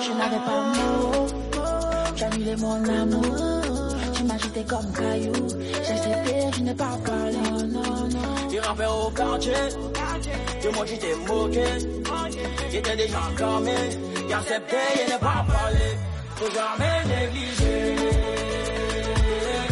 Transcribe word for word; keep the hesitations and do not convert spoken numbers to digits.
Je n'avais pas mot, j'annulais mon amour. Tu m'as jeté comme caillou, j'ai accepté, je n'ai pas parlé. Non, non, non. Tu rappelles au quartier, tout le monde tu t'es moqué. J'étais déjà calmé, j'ai accepté, je n'ai pas parlé. Faut jamais négliger.